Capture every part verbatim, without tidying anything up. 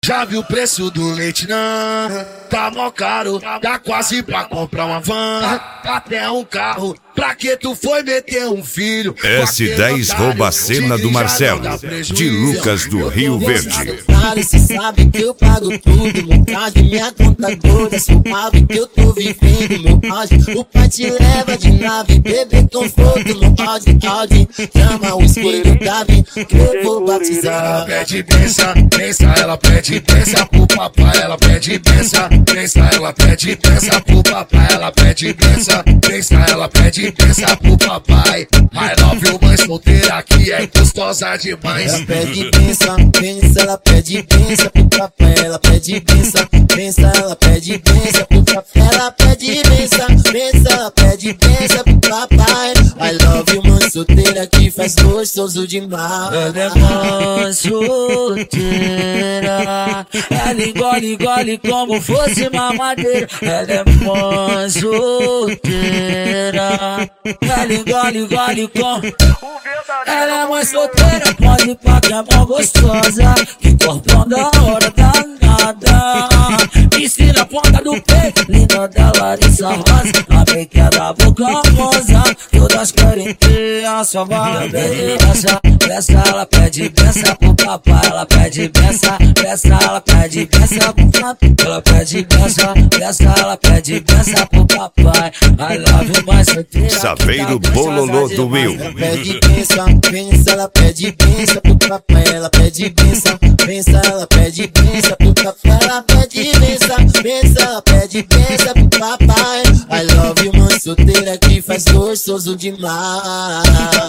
Já viu o preço do leite não? Tá mó caro, dá quase pra comprar uma van, até um carro. Pra que tu foi meter um filho? S dez rouba a cena do Marcelo, de Lucas do Rio Verde. Cê sabe que eu pago tudo, montagem, minha conta gorda. Suave que eu tô vivendo, meu auge. O pai te leva de nave, bebê conforto no Audi, Audi. Chama o espelho, Davi, que eu vou batizar. Ela pede benção, benção, ela pede benção pro papai. Ela pede benção, benção, ela pede benção pro papai. Ela pede benção, benção, ela pede benção pro papai. I love you, mãe solteira que é gostosa demais. Ela pede benção, benção, ela pede benção pro papai. Ela pede benção, benção, ela pede benção pro papai. Ela pede benção, benção, ela pede benção pro papai. I love you, mãe solteira que faz gostoso demais. Ela é mãe solteira, ela engole, engole como fosse mamadeira. Ela é mãe solteira, ela engole, engole como... Ela é mãe solteira, pode pá que é mó gostosa, que corpão da hora danada. Piscina na ponta do peito, linda da Larissa Rosa, a pequena da boca rosa, todas querem ter a sua barra. Essa, essa ela pede benção pro papai. Ela pede benção, benção, ela pede benção pro papai. Ela pede benção, benção, ela pede benção pro papai. I love you, mais solteira. Saveiro Bololô do Will. Ela pede benção, benção, ela pede benção pro papai. Ela pede benção, benção, ela pede benção pro papai. Ela pede benção, benção, ela pede benção pro papai. I love you, mãe solteira que faz gostoso demais.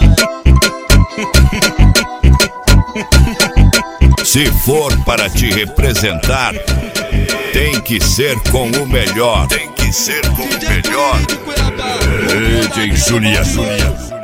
Se for para te representar, tem que ser com o melhor. Tem que ser com o melhor. D J Julia, Julia.